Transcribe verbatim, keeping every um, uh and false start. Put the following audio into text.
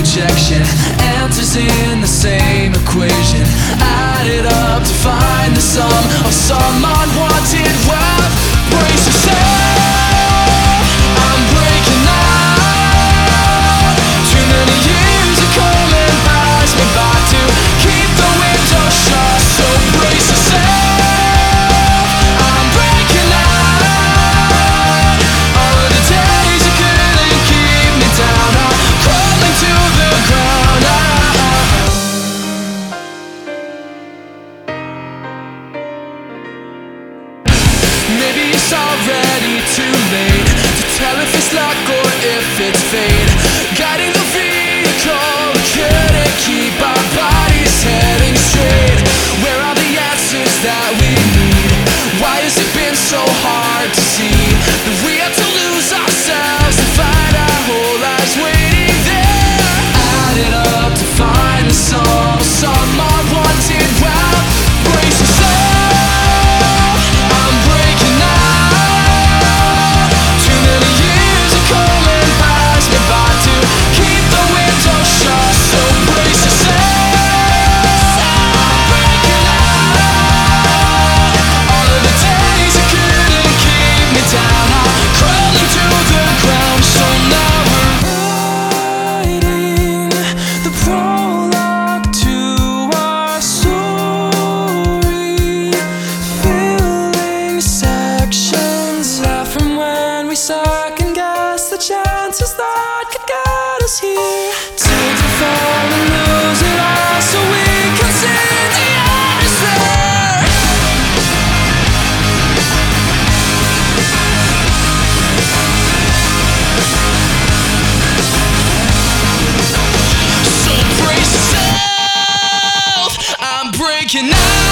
rejection, answers in the same equation, added up to find the sum of some unwanted wealth. Brace yourself, I'm breaking out. Too many years are coming past me by to keep the window shut. So brace yourself, I'm breaking out. All of the days you couldn't keep me down are crumbling to the ground. Maybe it's already too late to tell if it's luck or if it's fate. Guiding the vehicle, we couldn't keep our bodies heading straight. Where are the answers that we need? Why has it been so hard to see that we have to lose ourselves and find our whole lives waiting there? Added up to find the sum of some unwanted wealth. Brace yourself, I'm breaking out. Too many years are coming past me by to keep the window shut. So brace yourself, I'm breaking out. All of the days you couldn't keep me down are crumbling to the ground. So now we're writing the prologue to our story, filling sections left from when we second guessed the chances that could get us here. Take the fall and lose it all so we can see the end is there. So brace yourself, I'm breaking out.